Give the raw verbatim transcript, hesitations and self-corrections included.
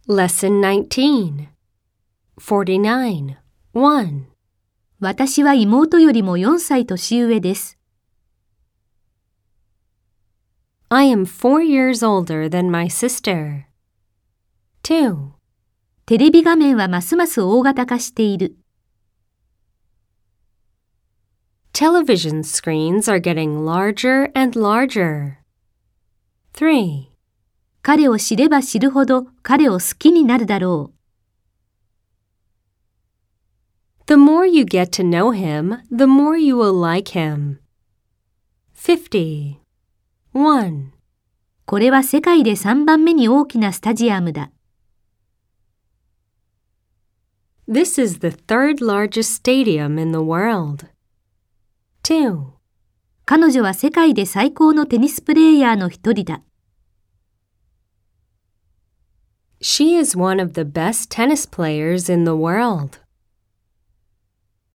Lesson nineteen. forty-nine. one. 私は妹よりもよんさい年上です。 I am four years older than my sister. two. テレビ画面はますます大型化している。 Television screens are getting larger and larger. three. 彼を知れば知るほど彼を好きになるだろう。 The more you get to know him, the more you will like him. fifty. one. これは世界でさんばんめに大きなスタジアムだ。 This is the third largest stadium in the world. two. 彼女は世界で最高のテニスプレーヤーの一人だ。 She is one of the best tennis players in the world.